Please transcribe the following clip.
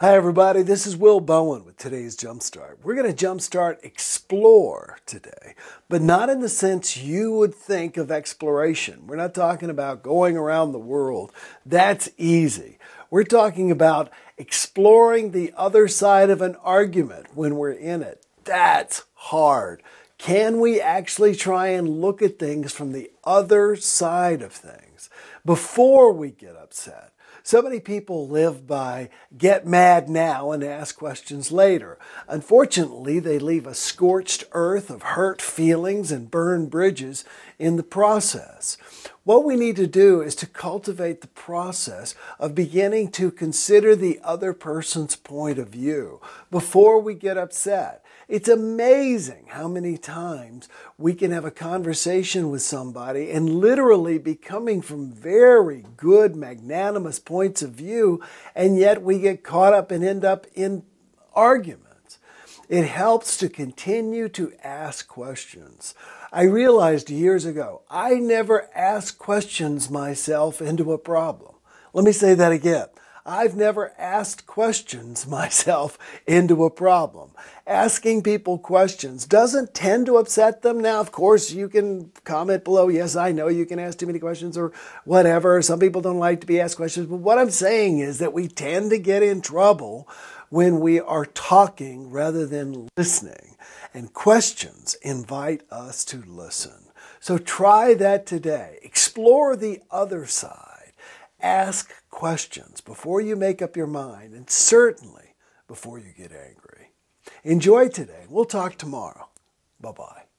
Hi everybody, this is Will Bowen with today's Jumpstart. We're going to jumpstart explore today, but not in the sense you would think of exploration. We're not talking about going around the world. That's easy. We're talking about exploring the other side of an argument when we're in it. That's hard. Can we actually try and look at things from the other side of things before we get upset? So many people live by get mad now and ask questions later. Unfortunately, they leave a scorched earth of hurt feelings and burned bridges in the process. What we need to do is to cultivate the process of beginning to consider the other person's point of view before we get upset. It's amazing how many times we can have a conversation with somebody and literally be coming from very good, magnanimous points of view, and yet we get caught up and end up in arguments. It helps to continue to ask questions. I realized years ago, I never ask questions myself into a problem. Let me say that again. I've never asked questions myself into a problem. Asking people questions doesn't tend to upset them. Now, of course, you can comment below, yes, I know you can ask too many questions or whatever. Some people don't like to be asked questions. But what I'm saying is that we tend to get in trouble when we are talking rather than listening. And questions invite us to listen. So try that today. Explore the other side. Ask questions before you make up your mind, and certainly before you get angry. Enjoy today. We'll talk tomorrow. Bye-bye.